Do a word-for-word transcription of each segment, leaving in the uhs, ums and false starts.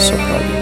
سپاری.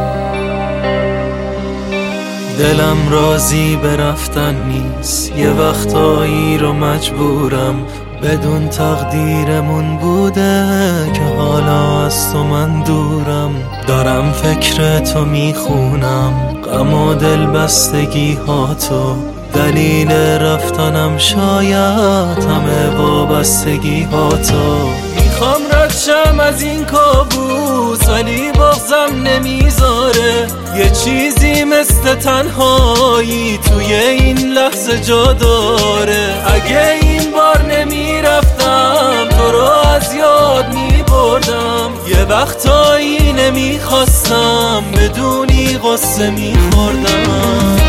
دلم راضی به رفتن نیست، یه وقتایی رو مجبورم، بدون تقدیرمون بوده که حالا از تو من دورم. دارم فکر تو میخونم، غم و دل بستگی ها تو، دلیل رفتنم شاید همه وابستگی ها تو. میخوام رد شم از این کابوس ولی بغضم نمیذاره، یه چیزی مثل تنهایی توی این لحظه جا داره. اگه این بار نمیرفتم تو رو از یاد میبردم، یه وقتایی نمیخواستم بدونی غصه میخوردم.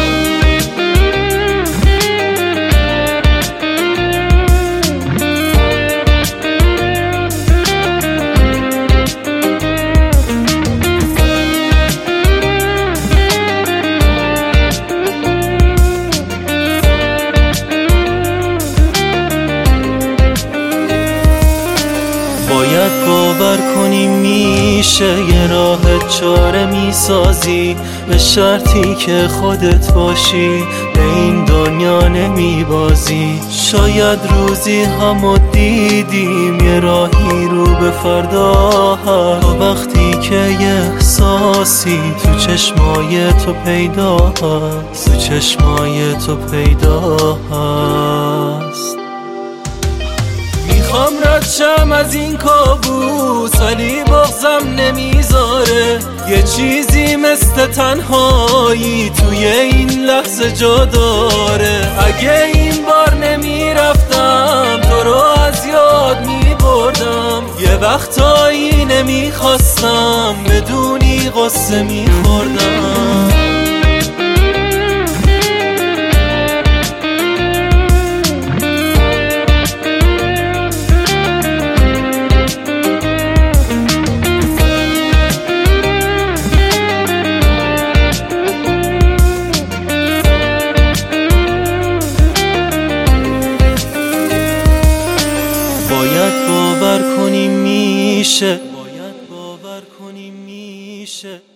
باید باور کنی میشه یه راه چاره میسازی، به شرطی که خودت باشی به این دنیا نمیبازی. شاید روزی همو دیدیم یه راهی رو به فردا هست، وقتی که یه احساسی تو چشمای تو پیدا هست، تو چشمای تو پیدا هست. میخوام رد شم از این کابوس ولی بغضم نمیذاره، یه چیزی مثل تنهایی توی این لحظه جا داره. اگه این بار نمیرفتم تو رو از یاد میبردم، یه وقتایی نمیخواستم بدونی غصه میخوردم. باید باور کنی میشه، باید باور کنی میشه